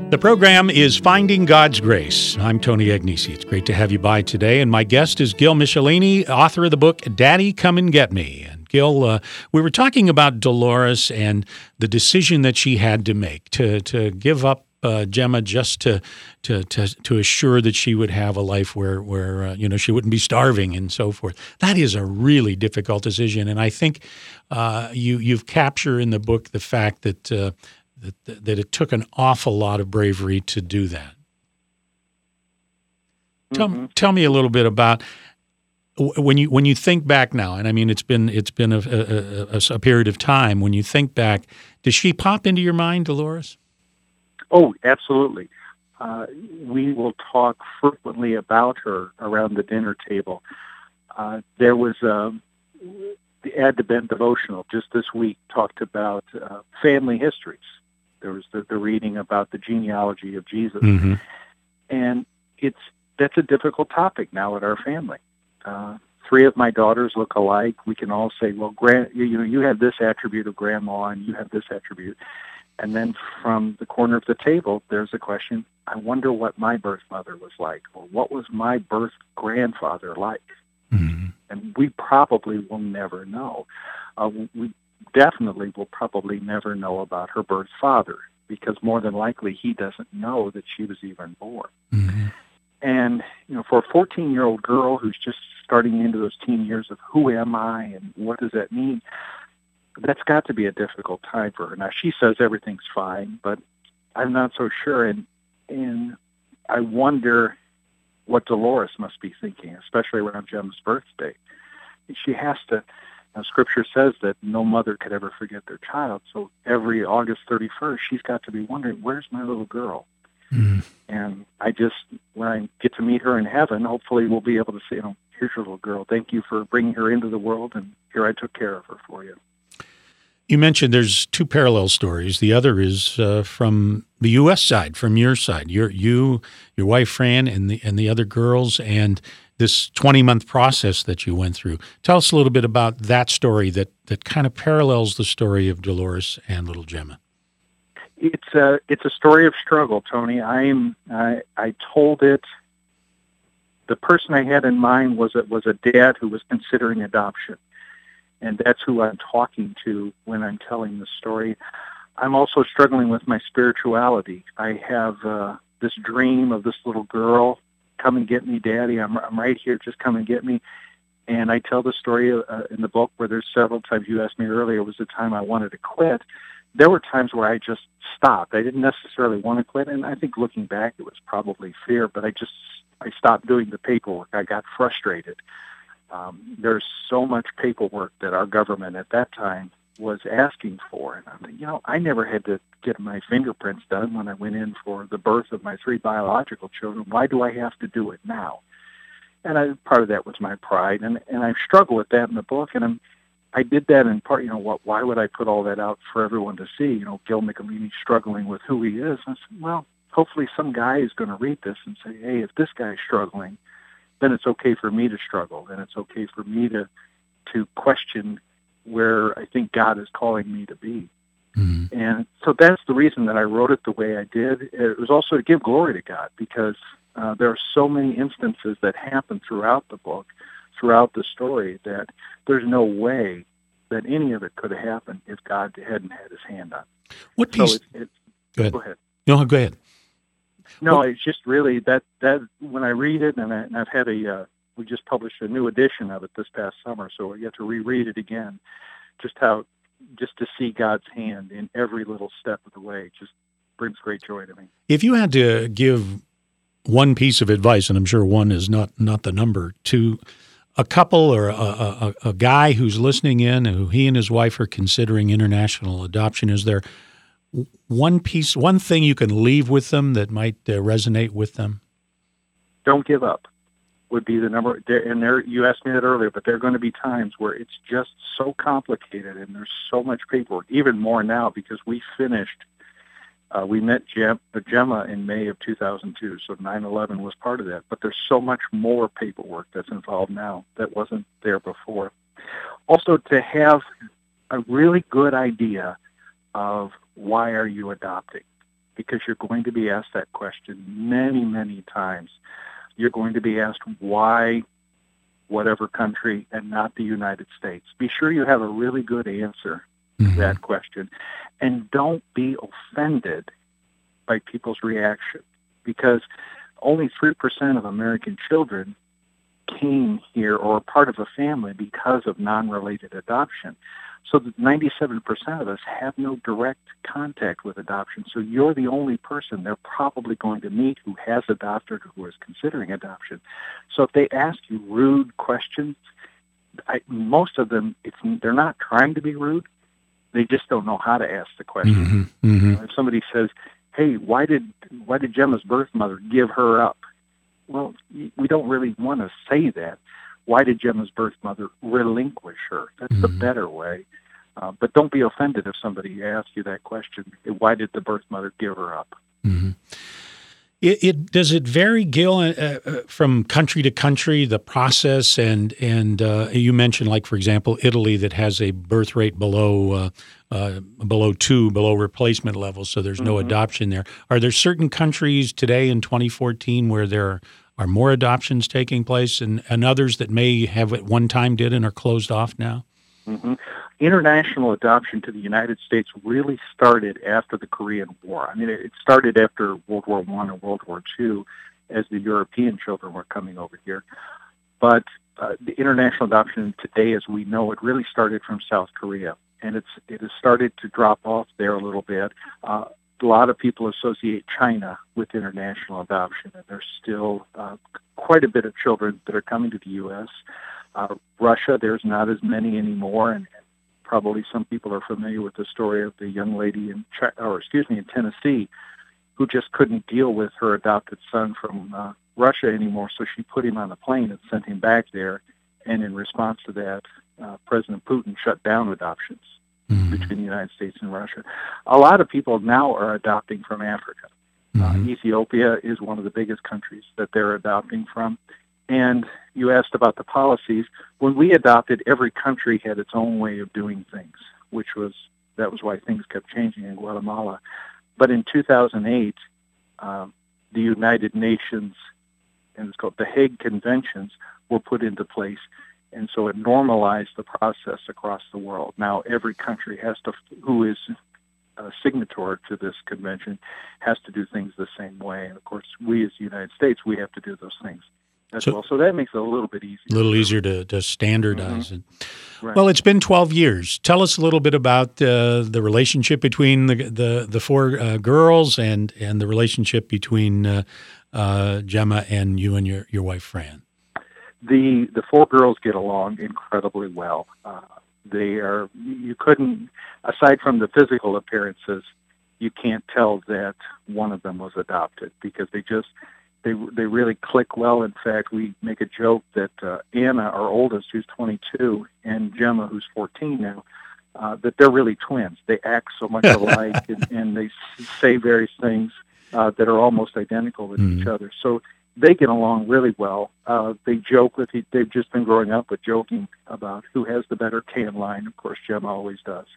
The program is Finding God's Grace. I'm Tony Agnesi. It's great to have you by today. And my guest is Gil Michelini, author of the book, Daddy, Come and Get Me. And Gil, we were talking about Dolores and the decision that she had to make to give up Gemma just to assure that she would have a life where she wouldn't be starving and so forth. That is a really difficult decision. And I think you've captured in the book the fact that it took an awful lot of bravery to do that. Tell me a little bit about when you think back now, and I mean it's been a period of time. When you think back, does she pop into your mind, Dolores? Oh, absolutely. We will talk frequently about her around the dinner table. There was the Advent devotional just this week talked about family histories. There was the reading about the genealogy of Jesus. Mm-hmm. And that's a difficult topic now at our family. 3 of my daughters look alike. We can all say, well, you have this attribute of grandma and you have this attribute. And then from the corner of the table, there's a question, I wonder what my birth mother was like, or what was my birth grandfather like? Mm-hmm. And we probably will never know. We definitely will probably never know about her birth father, because more than likely he doesn't know that she was even born. Mm-hmm. And, for a 14-year-old girl who's just starting into those teen years of who am I and what does that mean, that's got to be a difficult time for her. Now, she says everything's fine, but I'm not so sure. And I wonder what Dolores must be thinking, especially around Gemma's birthday. She has to, Scripture says that no mother could ever forget their child. So every August 31st, she's got to be wondering, where's my little girl? Mm-hmm. And when I get to meet her in heaven, hopefully we'll be able to say, here's your little girl. Thank you for bringing her into the world, and here I took care of her for you. You mentioned there's 2 parallel stories. The other is from the U.S. side, from your side. Your wife Fran, and the other girls, and this 20-month process that you went through. Tell us a little bit about that story that kind of parallels the story of Dolores and little Gemma. It's a story of struggle, Tony. I told it. The person I had in mind was a dad who was considering adoption. And that's who I'm talking to when I'm telling the story. I'm also struggling with my spirituality. I have this dream of this little girl, come and get me, Daddy. I'm right here, just come and get me. And I tell the story in the book where there's several times. You asked me earlier, was the time I wanted to quit. There were times where I just stopped. I didn't necessarily want to quit, and I think looking back, it was probably fear, but I stopped doing the paperwork. I got frustrated. There's so much paperwork that our government at that time was asking for. And I'm thinking, I never had to get my fingerprints done when I went in for the birth of my 3 biological children. Why do I have to do it now? And part of that was my pride. And I struggle with that in the book. And I did that in part, why would I put all that out for everyone to see? Gil Michelini struggling with who he is. And I said, well, hopefully some guy is going to read this and say, hey, if this guy's struggling, then it's okay for me to struggle, and it's okay for me to question where I think God is calling me to be. Mm-hmm. And so that's the reason that I wrote it the way I did. It was also to give glory to God, because there are so many instances that happen throughout the book, throughout the story, that there's no way that any of it could have happened if God hadn't had his hand on it. What piece? So Go ahead. No, go ahead. No, it's just really that when I read it, and I've had we just published a new edition of it this past summer, so I get to reread it again, just to see God's hand in every little step of the way just brings great joy to me. If you had to give one piece of advice, and I'm sure one is not the number, to a couple or a guy who's listening in, who he and his wife are considering international adoption, is there one thing you can leave with them that might resonate with them? Don't give up would be the number. You asked me that earlier, but there are going to be times where it's just so complicated and there's so much paperwork, even more now because we met Gemma in May of 2002, so 9/11 was part of that. But there's so much more paperwork that's involved now that wasn't there before. Also, to have a really good idea of why are you adopting. because you're going to be asked that question many, many times. You're going to be asked why whatever country and not the United States. Be sure you have a really good answer to that question. And don't be offended by people's reaction, because only 3% of American children came here or are part of a family because of non-related adoption. So that 97% of us have no direct contact with adoption. So you're the only person they're probably going to meet who has adopted or who is considering adoption. So if they ask you rude questions, most of them, they're not trying to be rude. They just don't know how to ask the question. If somebody says, "Hey, why did Gemma's birth mother give her up?" Well, we don't really want to say that. Why did Gemma's birth mother relinquish her? That's the better way. But don't be offended if somebody asks you that question. Why did the birth mother give her up? Does it vary, Gil, from country to country, the process? And you mentioned, like, for example, Italy, that has a birth rate below 2, below replacement levels, so there's no adoption there. Are there certain countries today in 2014 where there are more adoptions taking place, and others that may have at one time did and are closed off now? International adoption to the United States really started after the Korean War. I mean, it started after World War I and World War II as the European children were coming over here. But the international adoption today, as we know it, really started from South Korea. And it has started to drop off there a little bit. A lot of people associate China with international adoption, and there's still quite a bit of children that are coming to the U.S. Russia, there's not as many anymore, and probably some people are familiar with the story of the young lady in Tennessee who just couldn't deal with her adopted son from Russia anymore, so she put him on a plane and sent him back there, and in response to that, President Putin shut down adoptions between the United States and Russia. A lot of people now are adopting from Africa. Ethiopia is one of the biggest countries that they're adopting from. And you asked about the policies. When we adopted, every country had its own way of doing things, that was why things kept changing in Guatemala. But in 2008, the United Nations, and it's called the Hague Conventions, were put into place. And so it normalized the process across the world. Now every country who is a signatory to this convention has to do things the same way. And of course, we as the United States, we have to do those things as well. So that makes it a little bit easier. A little easier to standardize it. Right. Well, it's been 12 years. Tell us a little bit about the relationship between the four girls and the relationship between Gemma and you and your wife, Fran. The four girls get along incredibly well. You couldn't, aside from the physical appearances, you can't tell that one of them was adopted because they really click well. In fact, we make a joke that Anna, our oldest, who's 22, and Gemma, who's 14 now, that they're really twins. They act so much alike, and they say various things that are almost identical with each other. So they get along really well. They joke they've just been growing up with joking about who has the better tan line. Of course, Gemma always does.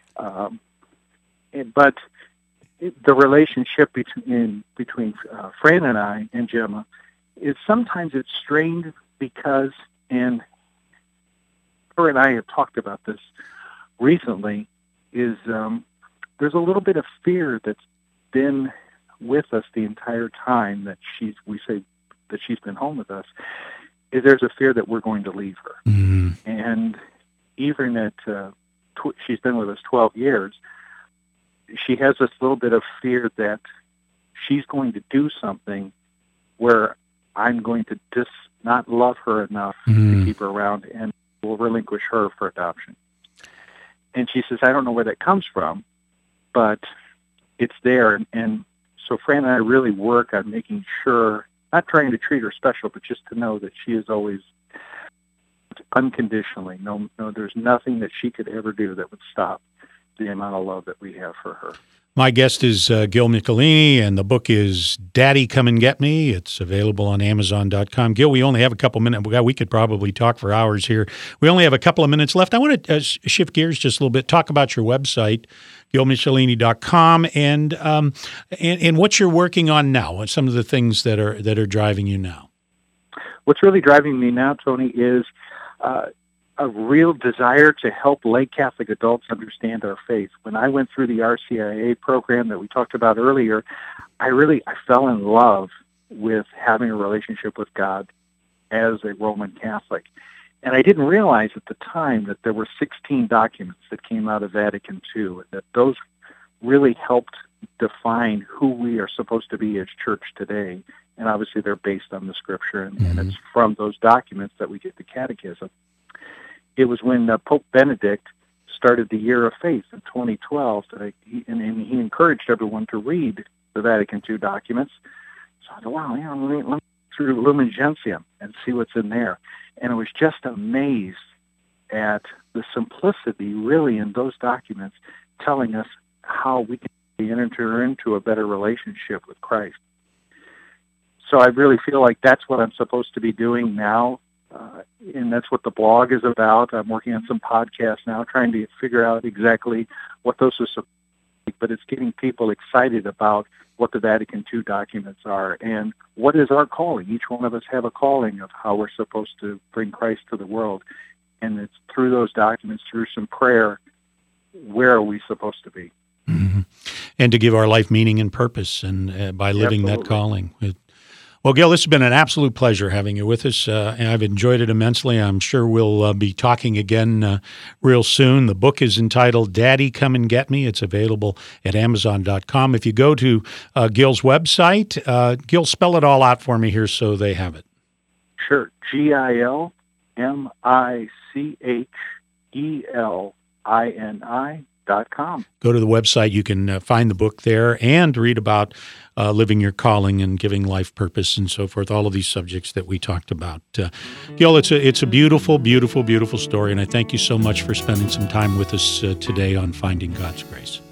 But the relationship between Fran and I and Gemma is sometimes it's strained because, and her and I have talked about this recently, is there's a little bit of fear that's been with us the entire time that she's been home with us. Is there's a fear that we're going to leave her, and even at she's been with us 12 years. She has this little bit of fear that she's going to do something where I'm going to just not love her enough to keep her around and will relinquish her for adoption. And she says, I don't know where that comes from, but it's there. And so Fran and I really work on making sure, not trying to treat her special, but just to know that she is always unconditionally. No, there's nothing that she could ever do that would stop the amount of love that we have for her. My guest is Gil Michelini, and the book is Daddy, Come and Get Me. It's available on Amazon.com. Gil, we only have a couple minutes. We could probably talk for hours here. We only have a couple of minutes left. I want to shift gears just a little bit, talk about your website, GilMichelini.com. And what you're working on now, and some of the things that are driving you now. What's really driving me now, Tony, is a real desire to help lay Catholic adults understand our faith. When I went through the RCIA program that we talked about earlier, I fell in love with having a relationship with God as a Roman Catholic. And I didn't realize at the time that there were 16 documents that came out of Vatican II, that those really helped define who we are supposed to be as church today. And obviously they're based on the Scripture, and it's from those documents that we get the catechism. It was when Pope Benedict started the Year of Faith in 2012 that he encouraged everyone to read the Vatican II documents. So I thought, wow, let me go through Lumen Gentium and see what's in there. And I was just amazed at the simplicity really in those documents telling us how we can enter into a better relationship with Christ. So I really feel like that's what I'm supposed to be doing now, and that's what the blog is about. I'm working on some podcasts now, trying to figure out exactly what those are supposed to be, but it's getting people excited about what the Vatican II documents are and what is our calling. Each one of us have a calling of how we're supposed to bring Christ to the world, and it's through those documents, through some prayer, where are we supposed to be? Mm-hmm. And to give our life meaning and purpose, and by living that calling. Well, Gil, this has been an absolute pleasure having you with us, and I've enjoyed it immensely. I'm sure we'll be talking again real soon. The book is entitled Daddy, Come and Get Me. It's available at Amazon.com. If you go to Gil's website, Gil, spell it all out for me here so they have it. Sure. GilMicheLini.com. Go to the website. You can find the book there and read about living your calling and giving life purpose and so forth, all of these subjects that we talked about. Gil, it's a beautiful, beautiful, beautiful story, and I thank you so much for spending some time with us today on Finding God's Grace.